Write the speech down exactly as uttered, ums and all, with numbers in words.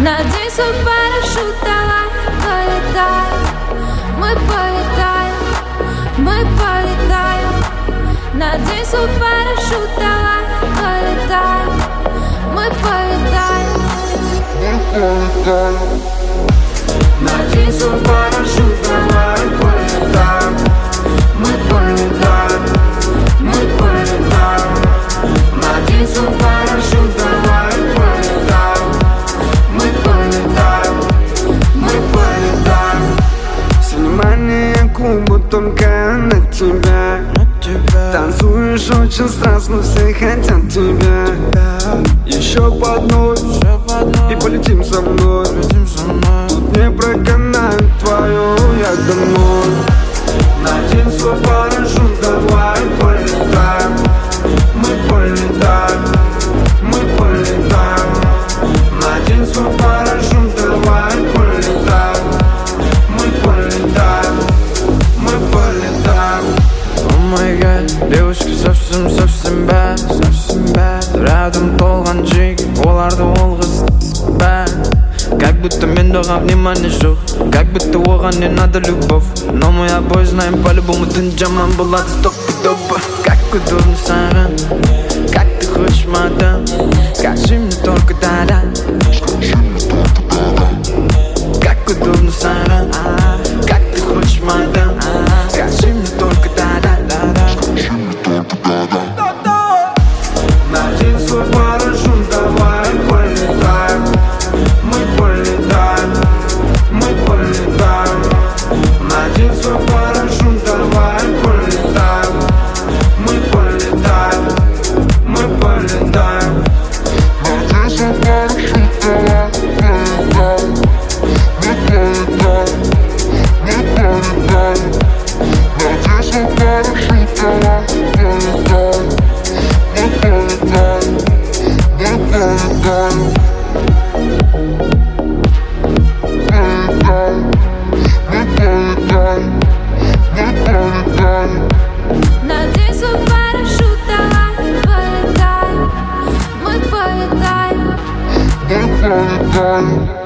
Надень свой парашют, давай полетаем. Мы полетаем, мы полетаем. Надень свой парашют, давай полетаем. Мы полетаем, мы полетаем. Надень свой парашют, давай полетаем. Мы полетаем, мы полетаем. Надень свой парашют, давай полетаем. Мы полетаем, мы полетаем. Все внимание клубу только на тебя. Танцуешь очень страстно, все хотят тебя. Еще по одной, и полетим со мной. Тут не проканает твою, я домой. Надень свой парашют, давай полетаем. Мы полетаем, мы полетаем. Надень свой парашют, давай полетаем. Мы полетаем, мы полетаем. О май гад, девушка совсем-совсем bad, совсем bad. Рядом толған жиги, оларды ол қыз bad. Как будто мен доған внимание жоқ, как будто оған не надо любовь. Но мы обои знаем, по-любому түн жаман болады стопудово. Как удобно саған, как ты хочешь, мадам. Скажи мне только да-да. Как удобно саған, как ты хочешь, мадам. Скажи мне только да-да. Надень свой парашют, давай полетаем. Мы полетаем, мы полетаем. Надень свой парашют, давай полетаем. Мы полетаем, мы полетаем. Надень свой парашют, давай полетаем. Мы полетаем, мы полетаем. Надень свой парашют, давай полетаем. Мы полетаем, мы полетаем. Надень свой парашют, давай полетаем. Мы полетаем, Мы полетаем.